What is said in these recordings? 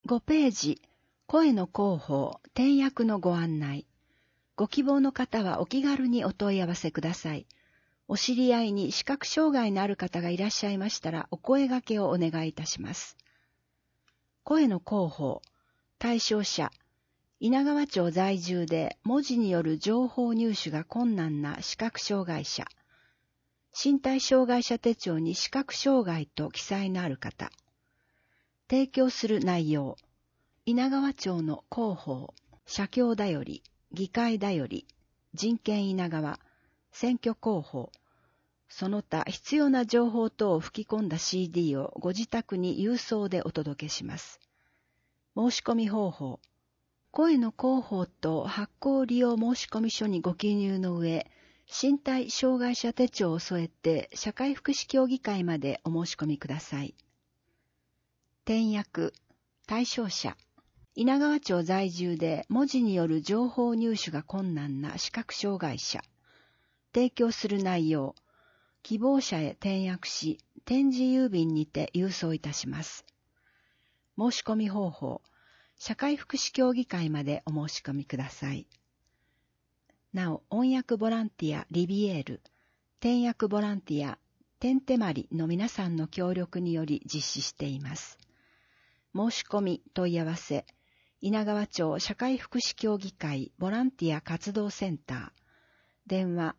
5ページ、声の広報、点訳のご案内。ご希望の方はお気軽にお問い合わせください。お知り合いに視覚障害のある方がいらっしゃいましたらお声掛けをお願いいたします。声の広報、対象者、稲川町在住で文字による情報入手が困難な視覚障害者。身体障害者手帳に視覚障害と記載のある方。提供する内容。稲川町の広報、社協だより、議会だより、人権稲川、選挙広報、その他必要な情報等を吹き込んだ CD をご自宅に郵送でお届けします。申し込み方法。声の広報と発行利用申込書にご記入の上、身体障害者手帳を添えて社会福祉協議会までお申し込みください。点訳、対象者。稲川町在住で文字による情報入手が困難な視覚障害者。提供する内容。希望者へ点訳し、点字郵便にて郵送いたします。申し込み方法。社会福祉協議会までお申し込みください。なお、音訳ボランティアリビエール、点訳ボランティア、てんてまりの皆さんの協力により実施しています。申し込み問い合わせ、稲川町社会福祉協議会ボランティア活動センター、電話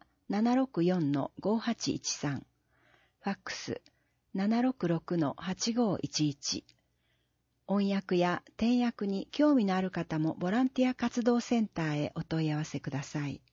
764-5813、ファックス 766-8511、音訳や点訳に興味のある方もボランティア活動センターへお問い合わせください。